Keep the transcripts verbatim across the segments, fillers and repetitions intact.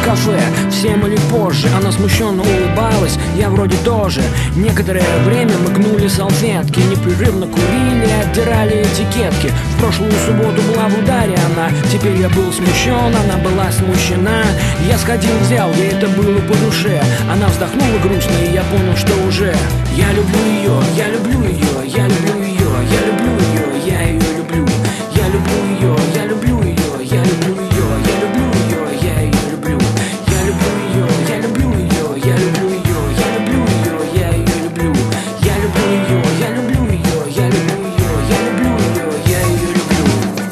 в кафе, в семь или позже. Она смущенно улыбалась, я вроде тоже. Некоторое время мы гнули салфетки, непрерывно курили, отдирали этикетки. В прошлую субботу была в ударе она, теперь я был смущен, она была смущена. Я сходил, взял, ей это было по душе. Она вздохнула грустно, и я понял, что уже я люблю ее, я люблю ее, я люблю ее, я люблю ее, я ее люблю. Я люблю ее, я люблю ее, я люблю ее, я люблю ее, я ее люблю. Я люблю ее, я люблю ее, я люблю ее, я люблю ее, я ее люблю. Я люблю ее, я люблю ее, я люблю ее, я люблю ее, я ее люблю.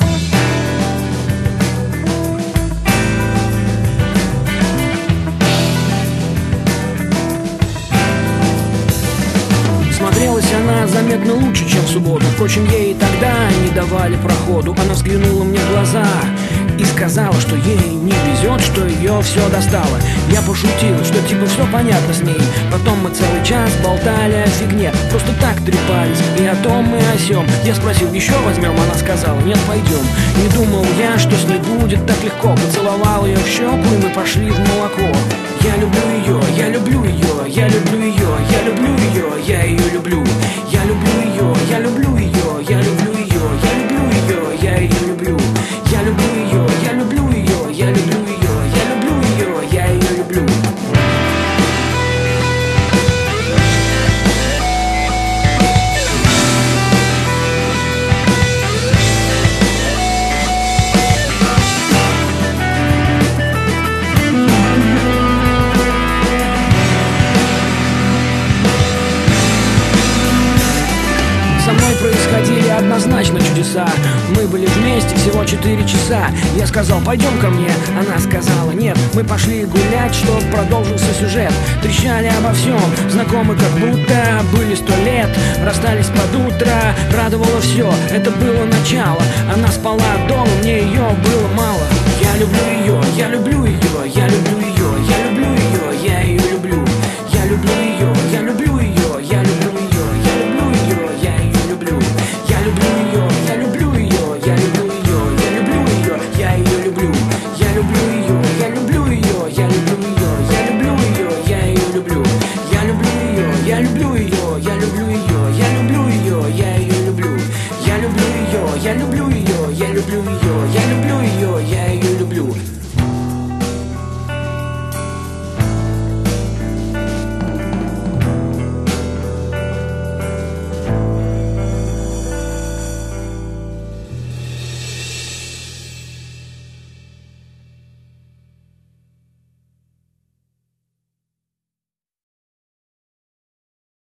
Смотрелась она заметно лучше, чем в субботу. Впрочем, ей и тогда не давали проходу. Она взглянула мне в глаза и сказала, что ей не везет, что ее все достало. Я пошутил, что типа все понятно с ней. Потом мы целый час болтали о фигне, просто так трепались и о том и о сём. Я спросил, еще возьмем? Она сказала, нет, пойдем. Не думал я, что с ней будет так легко. Поцеловал ее в щеку, и мы пошли в молоко. Я люблю ее, я люблю ее, я люблю ее, я люблю ее, я ее люблю. Я люблю ее, я люблю ее, я люблю ее, я люблю ее, я ее люблю. Я люблю ее, я люблю ее, я люблю ее, я люблю ее, я ее люблю. Со мной происходили однозначно чудеса. Мы были вместе всего четыре часа. Я сказал, пойдем ко мне. Она сказала, нет. Мы пошли гулять, чтоб продолжился сюжет. Трещали обо всем, знакомы как будто были сто лет. Расстались под утро, радовало все. Это было начало. Она спала дома, мне ее было мало. Я люблю ее, я люблю ее, я люблю ее, я люблю ее, я ее люблю. Я люблю ее, я люблю ее, я люблю ее, я люблю ее, я ее люблю. Я люблю ее, я люблю ее, я люблю ее, я люблю ее, я ее люблю. Я люблю ее, я люблю ее, я люблю ее, я люблю ее, я ее люблю. Я люблю ее, я люблю ее, я люблю ее, я люблю ее, я ее люблю. Я люблю ее, я люблю ее, я люблю ее, я люблю ее, я